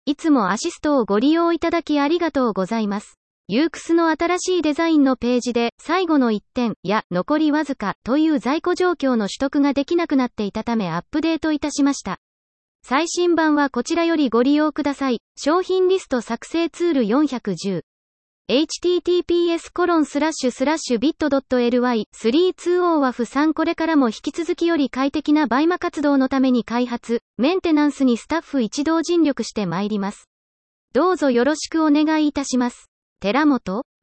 いつもアシストをご利用いただきありがとうございます。ユークスの新しいデザインのページで、最後の1点や残りわずかという在庫状況の取得ができなくなっていたためアップデートいたしました。最新版はこちらよりご利用ください。商品リスト作成ツール410。https://bit.ly320waf3 これからも引き続きより快適なバイマ活動のために開発、メンテナンスにスタッフ一同尽力してまいります。どうぞよろしくお願いいたします。寺本